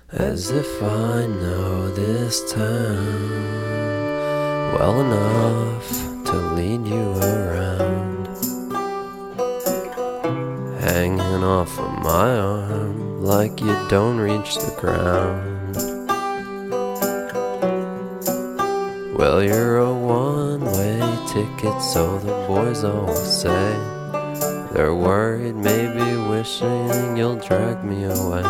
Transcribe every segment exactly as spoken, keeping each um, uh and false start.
As if I know this town well enough to lead you around, hanging off of my arm like you don't reach the ground. Well, you're a one-way ticket, so the boys always say. They're worried, maybe wishing you'll drag me away.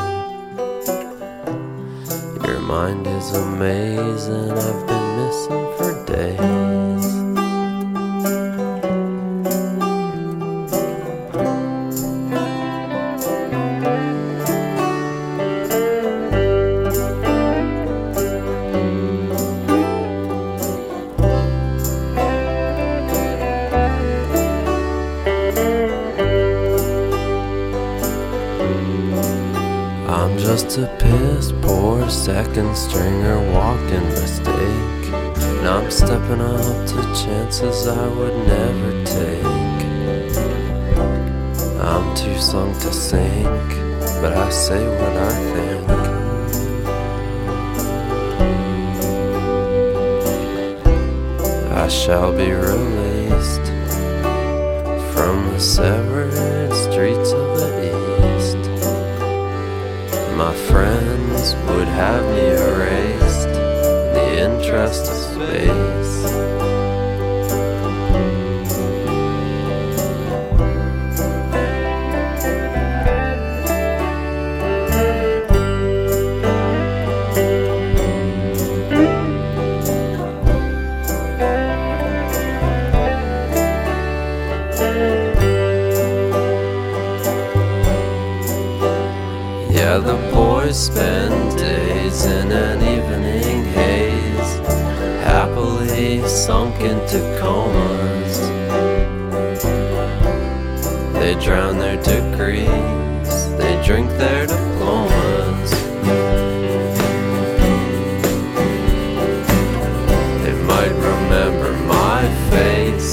Your mind is amazing, I've been missing for days. I'm just a piss poor second stringer walking mistake, and I'm stepping up to chances I would never take. I'm too sunk to sink, but I say what I think. I shall be released from the severed streets of the east. My friends would have me erased in the interest of space. Yeah, the boys spend days in an evening haze, happily sunk into comas. They drown their degrees, they drink their diplomas. They might remember my face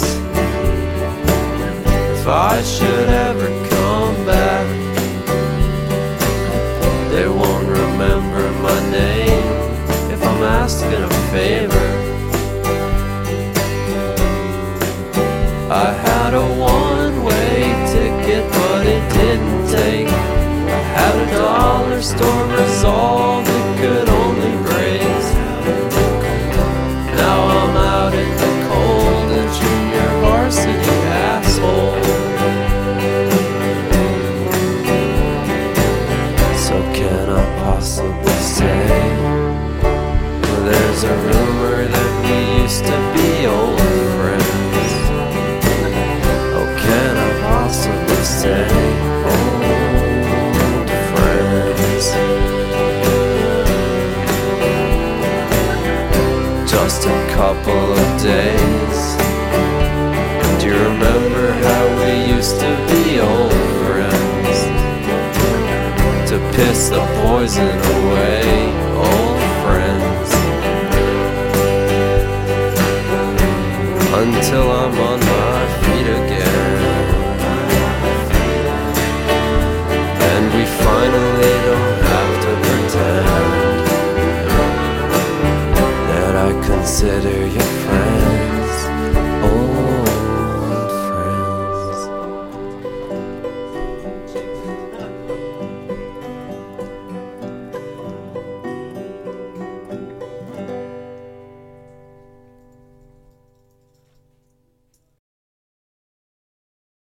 if I should ever come back. They won't remember my name if I'm asking a favor. I had a one-way ticket, but it didn't take. I had a dollar store resolve it could only raise. Now I'm out in the cold, a junior varsity asshole. Can I possibly say, well, there's a rumor that we used to be old friends. Oh, can I possibly say, old friends? Just a couple of days. Do you remember how we used to be old friends? To piss the poison away, old friends. Until I'm on